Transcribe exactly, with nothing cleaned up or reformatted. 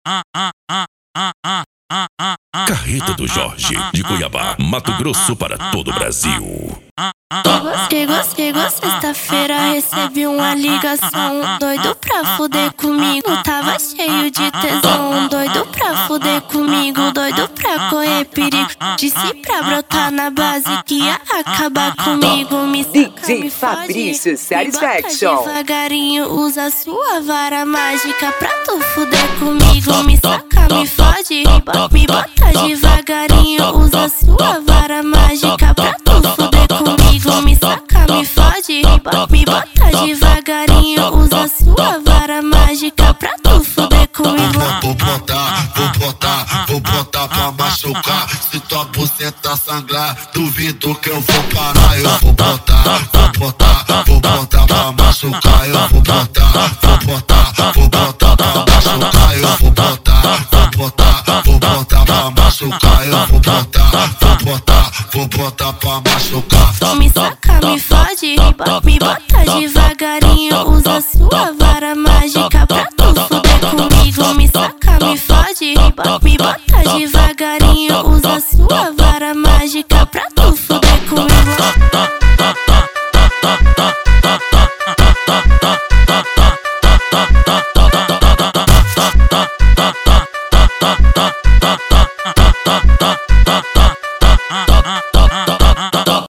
Carreta do Jorge, de Cuiabá, Mato Grosso, para todo o Brasil. Chegou, chegou sexta-feira, recebi uma ligação. Doido pra fuder comigo, tava cheio de tesão. Doido pra fuder comigo, doido pra correr perigo. Disse pra brotar na base que ia acabar comigo. Me saca, D J me Fabrício fode, Satisfaction. me bota devagarinho, usa sua vara mágica pra tu fuder comigo. Me saca, me fode, me bota devagarinho, usa sua vara mágica pra tu fuder comigo. Me saca, me fode, me bota devagarinho, usa sua vara mágica pra tu fuder comigo. Vou botar, vou botar, vou botar pra machucar. Se tua buceta sangrar, duvido que eu vou parar. Eu vou botar, vou botar, vou botar pra machucar. Eu vou botar, vou botar, vou botar pra machucar. Eu vou botar, vou botar, vou botar pra machucar. Eu vou botar, vou botar, vou botar pra machucar. Me saca, me fode, me bota devagarinho, usa sua vara mágica pra tu fuder comigo. Me saca, me fode, me bota devagarinho, usa sua vara mágica pra tu fuder comigo.